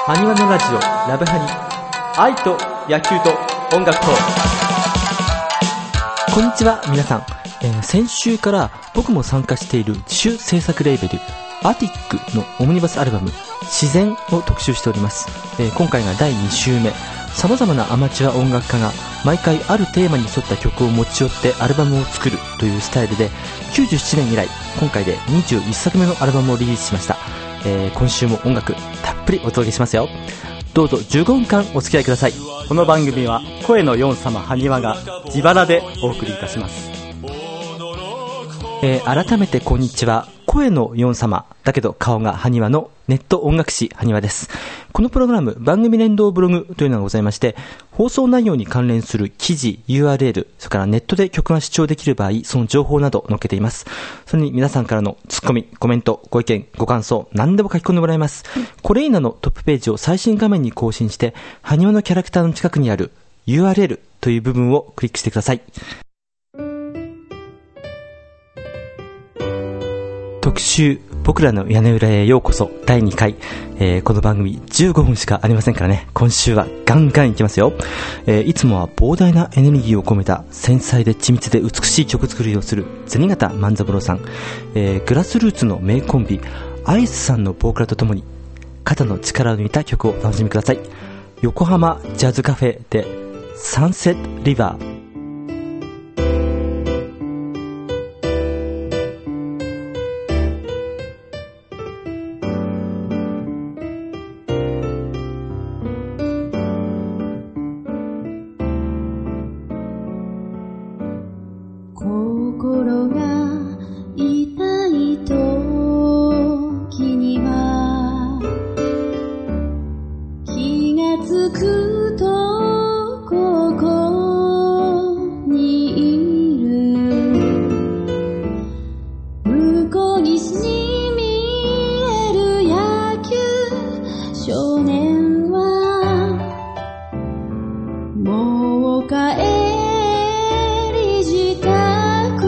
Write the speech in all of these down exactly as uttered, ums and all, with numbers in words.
ハニワのラジオラブハニ、愛と野球と音楽と。こんにちは皆さん、えー、先週から僕も参加している自主制作レーベルアティックのオムニバスアルバム自然を特集しております。えー、今回がだいに週目。様々なアマチュア音楽家が毎回あるテーマに沿った曲を持ち寄ってアルバムを作るというスタイルできゅうじゅうななねん以来、今回でにじゅういっさくめのアルバムをリリースしました。えー、今週も音楽たっぷりお届けしますよ。どうぞじゅうごふんかんお付き合いください。 この番組は声のヨン様埴輪が自腹でお送りいたします。 えー、改めてこんにちは。声のヨン様だけど顔が埴輪のネット音楽誌埴輪です。このプログラム番組連動ブログというのがございまして、放送内容に関連する記事 ユーアールエル、それからネットで曲が視聴できる場合、その情報などを載っけています。それに皆さんからのツッコミ、コメント、ご意見、ご感想何でも書き込んでもらいます。これいなのトップページを最新画面に更新して、埴輪のキャラクターの近くにある ユーアールエル という部分をクリックしてください。特集僕らの屋根裏へようこそだいにかい、えー、この番組じゅうごふんしかありませんからね、今週はガンガンいきますよ。えー、いつもは膨大なエネルギーを込めた繊細で緻密で美しい曲作りをする銭形万三郎さん、えー、グラスルーツの名コンビアイスさんのボーカルとともに肩の力を抜いた曲をお楽しみください。横浜ジャズカフェでサンセットリバー。 心が痛い時には気がつくとここにいる、向こう岸に見える野球少年はもう帰り自宅、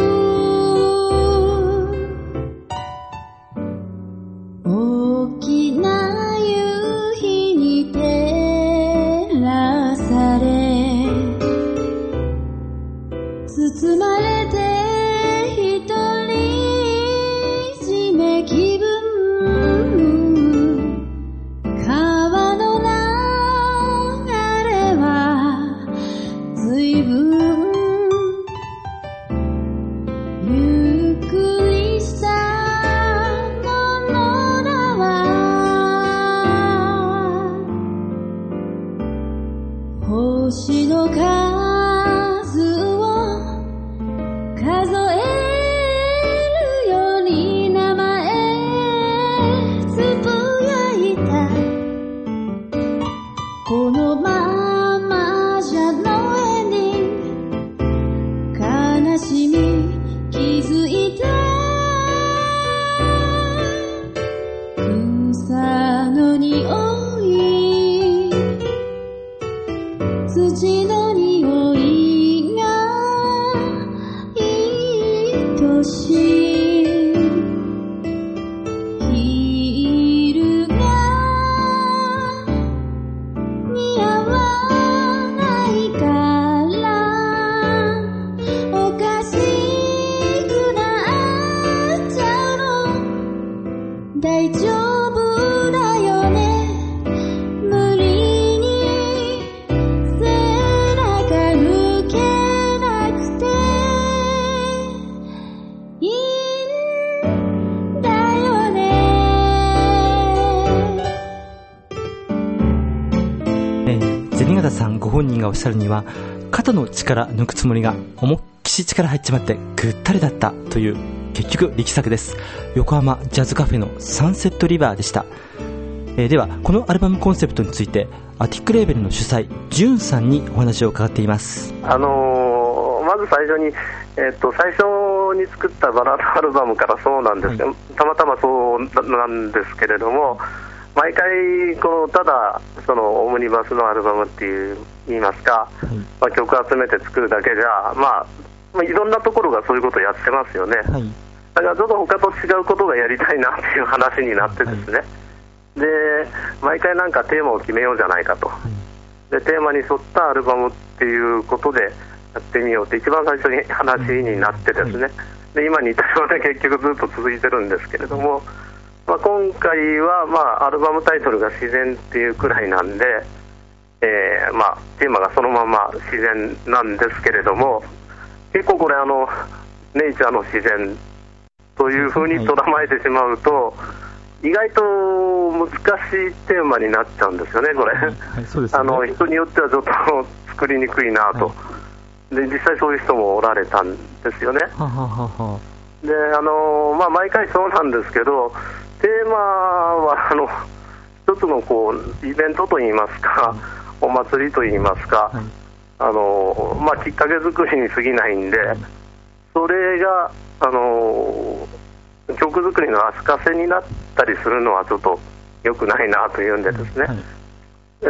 大きな夕日に照らされ包まれて一人占め気分、川の流れは随分ゆっくりしたものだわ、星の数を数えるより名前つぶやいた、このままじゃのエンディング、悲しみ気づいた、草の匂い、土の匂いが愛しい、ヒールが似合わないからおかしくなっちゃうの、大丈夫だよね、無理に背中抜けなくていいんだよね。 えー、銭形さんご本人がおっしゃるには、肩の力抜くつもりが思いっきし力入っちまってぐったりだったという、結局力作です。横浜ジャズカフェのサンセットリバーでした。えー、ではこのアルバムコンセプトについてアティックレーベルの主催ジュンさんにお話を伺っています。 あのー、まず最初に、えー、と最初に作ったバラードアルバムからそうなんですけど、はい、たまたまそうなんですけれども、毎回このただそのオムニバスのアルバムっていう言いますか、はい、まあ、曲集めて作るだけじゃ、まあ、まあいろんなところがそういうことをやってますよね、はい、だからちょっと他と違うことがやりたいなっていう話になってですね、はい、 で毎回なんかテーマを決めようじゃないかと、はい、でテーマに沿ったアルバムっていうことでやってみようって一番最初に話になってですね、はい、で今に至るまで結局ずっと続いてるんですけれども、まあ、今回はまあアルバムタイトルが自然っていうくらいなんで、えーまあ、テーマがそのまま自然なんですけれども、結構これあのネイチャーの自然というふうに捉まえてしまうと意外と難しいテーマになっちゃうんですよね、これ、はいはいそうですね、あの人によってはちょっと作りにくいなと、はい、で実際そういう人もおられたんですよね。ははははであの、まあ、毎回そうなんですけど、テーマはあの一つのこうイベントといいますか、お祭りといいますか、はい、あのまあ、きっかけ作りに過ぎないんで、それがあの曲作りの足かせになったりするのはちょっと良くないなというんでですね、はい、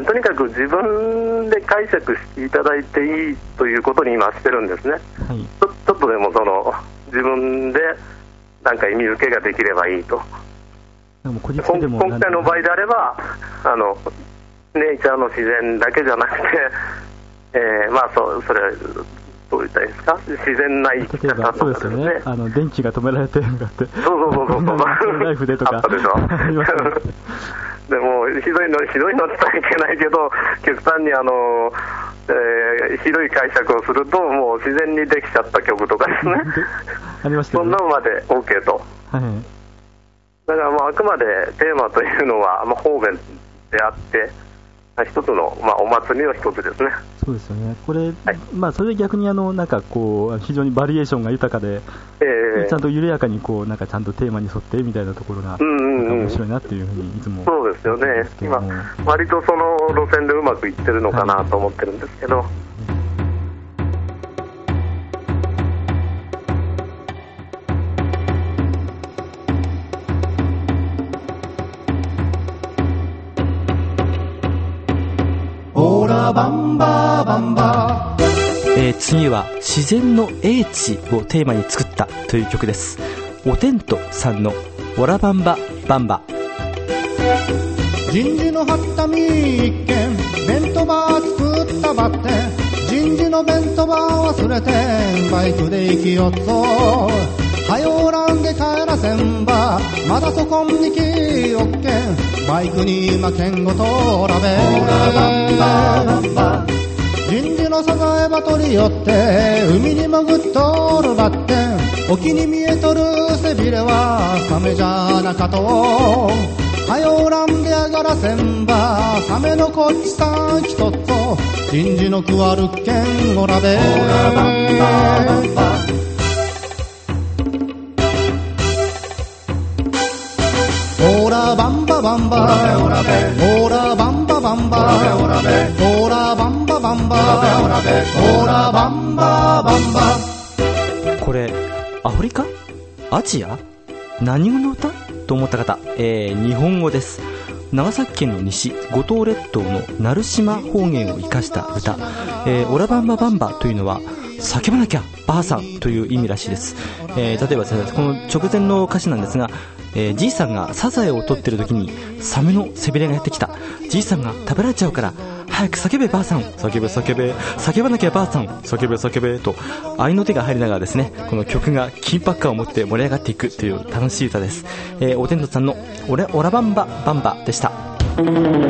とにかく自分で解釈していただいていいということに今してるんですね、はい、ちょ、ちょっとでもその自分でなんか意味付けができればいいと。でも今回の場合であればあのネイチャーの自然だけじゃなくて、えー、まあそそれどう言ったらいいですか、自然な生き方とかですね。そうですよね。あの電気が止められてるのがあって。そうそうそうそう。ナイフでとか。あったでしょ。でもひどいのひどいのって言ったらいけないけど、極端にあの、えー、ひどい解釈をするともう自然にできちゃった曲とかですね。ありましたね。そんなのまで OK と。はい。だからまああくまでテーマというのは、まあ、方便であって一つの、まあ、お祭りの一つですね。そうですよね。これ、はい、まあそれで逆にあのなんかこう非常にバリエーションが豊かで、えー、ちゃんと緩やかにこうなんかちゃんとテーマに沿ってみたいなところが、うんうんうん、面白いなっていうふうにいつも。そうですよね。今割とその路線でうまくいってるのかなと思ってるんですけど。はい、 バンババンバ、えー、次は自然の英知をテーマに作ったという曲です。おてんとさんのオラバンババンバ。 人事の張ったみ一軒、弁当バー作ったばって人事の弁当バー忘れてバイクで行きよっぞ、はよらんで帰らせんばまだそこに来おっけん、バイクに負けんごとらべ人事のサザエば取り寄って海に潜っとるばってん、沖に見えとる背びれはサメじゃなかと、はよらんで上がらせんばサメのこっちさんきとっと、人事の食わるけんおらべオラバンババンバオラオラバンババンバオラオラバンババンバオラバンババンバ。 これアフリカ、アジア、何語の歌と思った方、えー、日本語です。長崎県の西五島列島の鳴島方言を生かした歌、えー、オラバンババンバというのは叫ばなきゃばあさんという意味らしいです。えー、例えばこの直前の歌詞なんですが、えー、じいさんがサザエを取ってる時にサメの背びれがやってきた、じいさんが食べられちゃうから早く叫べばあさん、叫べ叫べ叫ばなきゃばあさん、叫べ叫べと合いの手が入りながらですね、この曲が緊迫感を持って盛り上がっていくという楽しい歌です。えー、おてんとさんのオラオラバンババンバでした。これいいな、これいい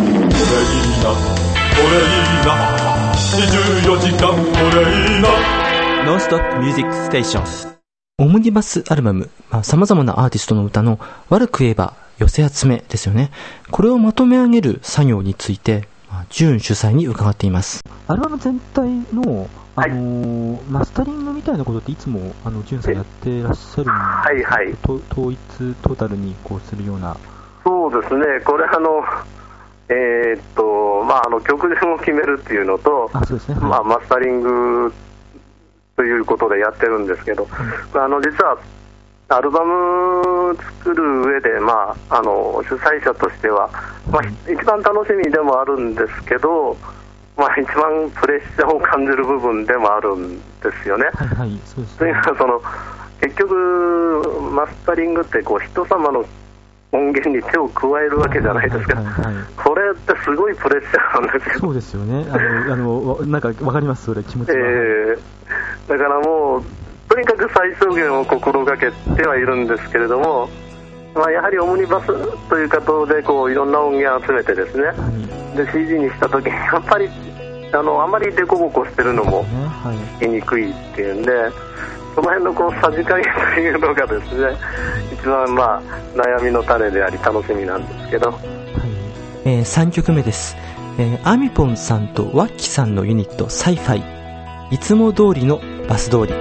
な、にじゅうよじかんこれいいな、ノンストップミュージックステーション。オムニバスアルバム、まあ、様々なアーティストの歌の悪く言えば寄せ集めですよね。これをまとめ上げる作業について、まあ、ジュン主催に伺っています。アルバム全体の、あのーはい、マスタリングみたいなことっていつもあのジュンさんやってらっしゃるんですか？はいはい、と統一トータルにこうするような。そうですね、これあのえー、っとまああの曲順を決めるっていうのと、あ、そうですね、はい、まあ、マスタリングということでやってるんですけど、うん、あの実はアルバム作る上で、まあ、あの主催者としては、まあ、一番楽しみでもあるんですけど、まあ、一番プレッシャーを感じる部分でもあるんですよね。はいはい、そうですね。というのはその結局マスタリングってこう人様の音源に手を加えるわけじゃないですか、 はいはいはい、 これってすごいプレッシャーなんですよ。 そうですよね、あのあのなんか分かります、それ気持ちは、 えー、だからもうとにかく最小限を心がけてはいるんですけれども、まあ、やはりオムニバスという形でこういろんな音源を集めてですね、はい、で シーディー にした時にやっぱりあのあまりデコボコしてるのも聞きにくいっていうんで、その辺のこうさじ加減というのがですね、一番まあ悩みの種であり楽しみなんですけど、はい、 えー、さんきょくめです、えー、アミポンさんとワッキさんのユニットサイファイ、いつも通りのバス通り。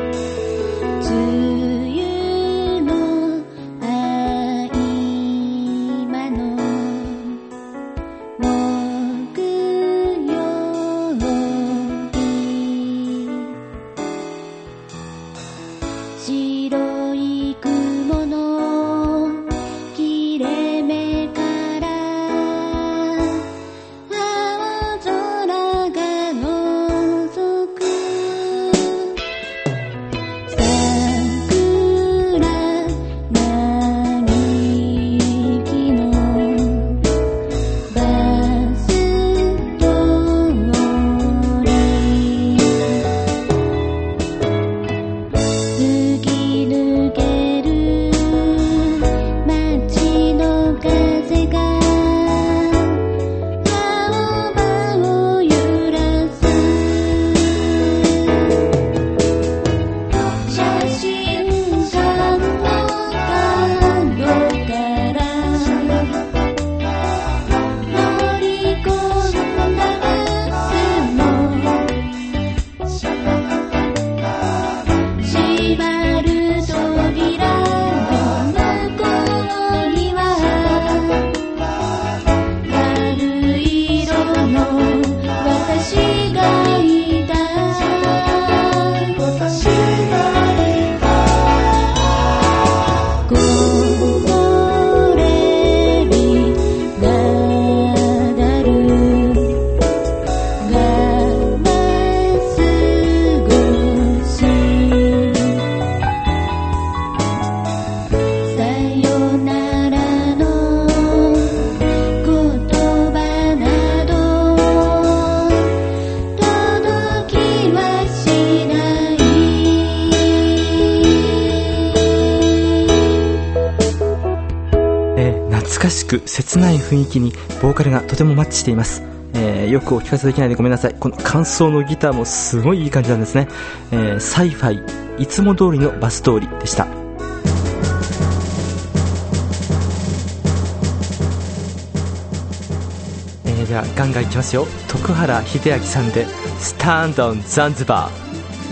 切ない雰囲気にボーカルがとてもマッチしています、えー、よくお聞かせできないでごめんなさい。この間奏のギターもすごいいい感じなんですね、えー、サイファイ、いつも通りのバス通りでした。えー、ではガンガンいきますよ。徳原秀明さんでスタンドオンザンズバー。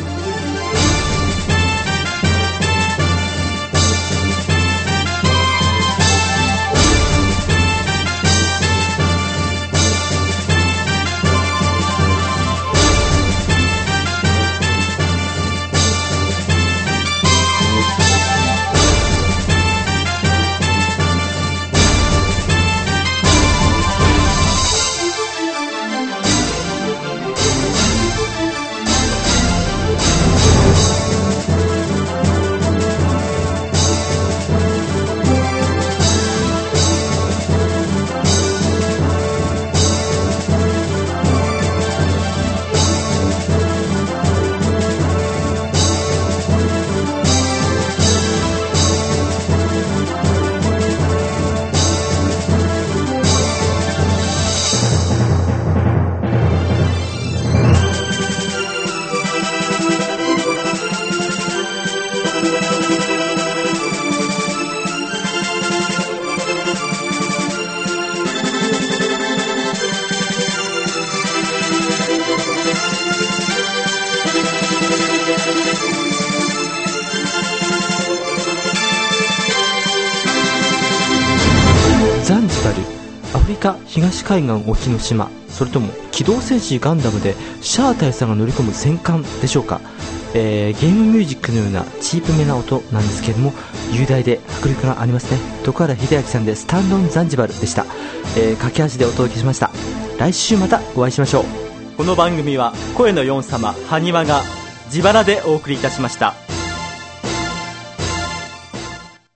ザンジバル、アフリカ東海岸沖の島、それとも機動戦士ガンダムでシャア大佐が乗り込む戦艦でしょうか。えー、ゲームミュージックのようなチープめな音なんですけれども雄大で迫力がありますね。徳原秀明さんでスタンドオンザンジバルでした。えー、駆け足でお届けしました。来週またお会いしましょう。 この番組は声のヨン様埴輪が自腹でお送りいたしました。